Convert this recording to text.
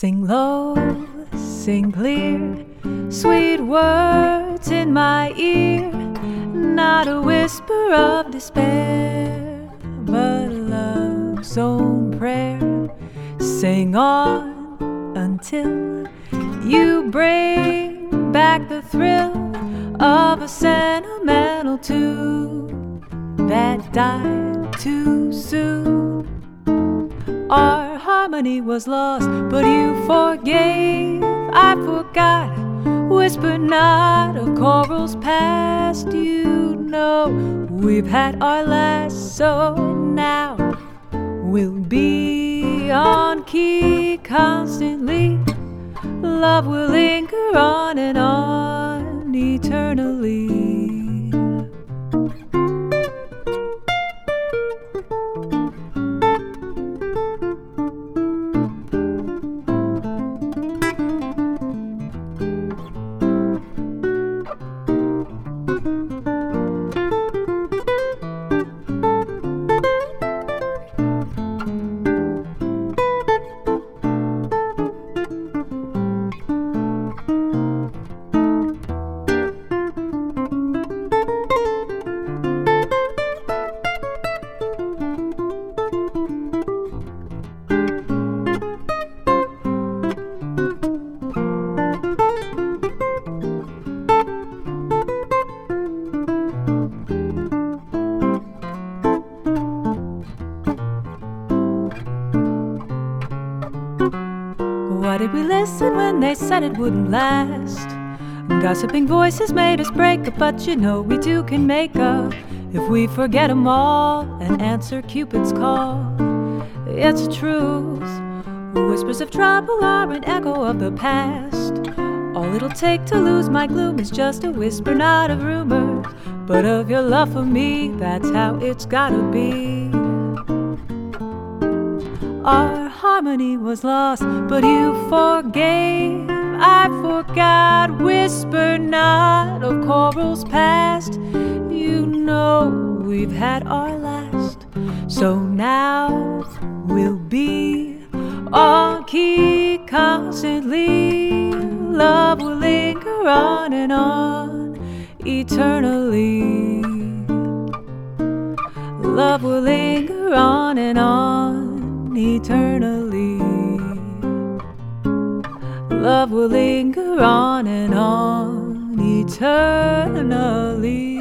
Sing low, sing clear, sweet words in my ear, not a whisper of despair, but a love's own prayer. Sing on until you bring back the thrill of a sentimental tune that died too soon. Our harmony was lost, but you forgave. I forgot. Whisper not of corals past. You know we've had our last, so now we'll be on key constantly. Love will linger on and on eternally. Why did we listen when they said it wouldn't last? Gossiping voices made us break up, but you know we two can make up if we forget them all and answer Cupid's call. It's a truth. Whispers of trouble are an echo of the past. All it'll take to lose my gloom is just a whisper, not a rumor, but of your love for me. That's how it's gotta be. Our harmony was lost, but you forgave. I forgot. Whisper not of corals past. You know we've had our last, so now we'll be on key constantly. Love will linger on and on eternally. Love will linger on and on eternally. Love will linger on and on eternally.